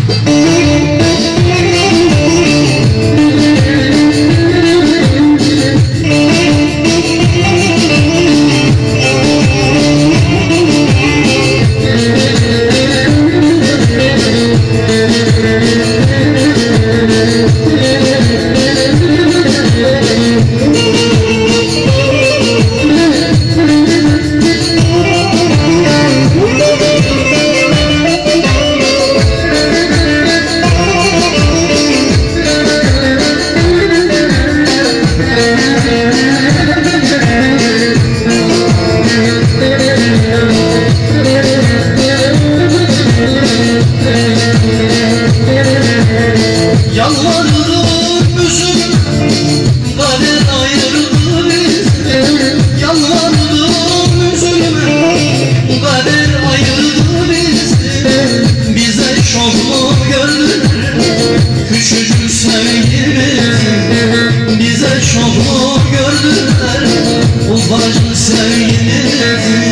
Yalvarırım üzüm, kader ayırdı bizi. Yalvarırım üzülme, kader ayırdı bizi. Bize çok mu gördüler küçücük sevgimizi? Bize çok mu gördüler ufacık sevgimizi?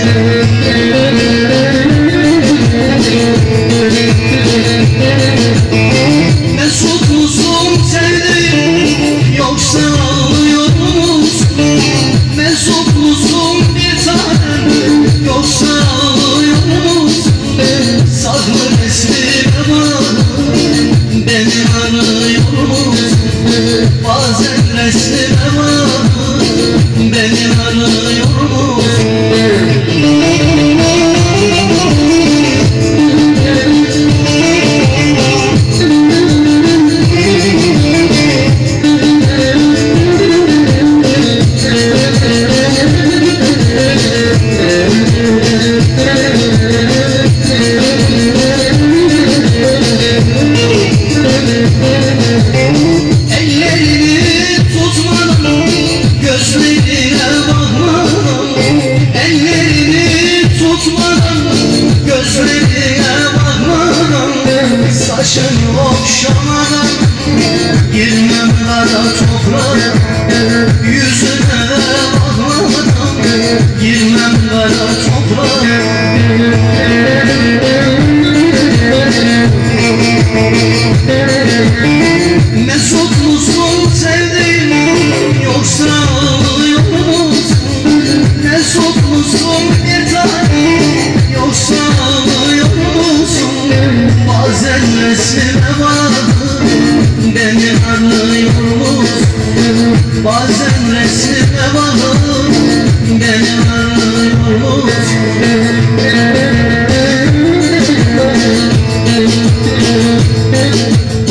Mesut musun sevdiğim, yoksa ağlıyor musun? Mesut musun bir tanem, yoksa ağlıyor musun? Saklı resmime bak, beni arıyor musun? Bazen resmime bak, beni arıyor musun? Ellerini tutmadan, gözlerine bakmadan. Ellerini tutmadan, gözlerine bakmadan. Saçını okşamadan, girmem kara toprağa. Yüzüne bakmadan, girmem kara toprağa. Mesut musun sevdiğim, yoksa ağlıyor musun? Mesut musun bir tanem, yoksa ağlıyor musun? Bazen resmime bak, beni arıyor musun? Bazen resmime bak, beni arıyor musun?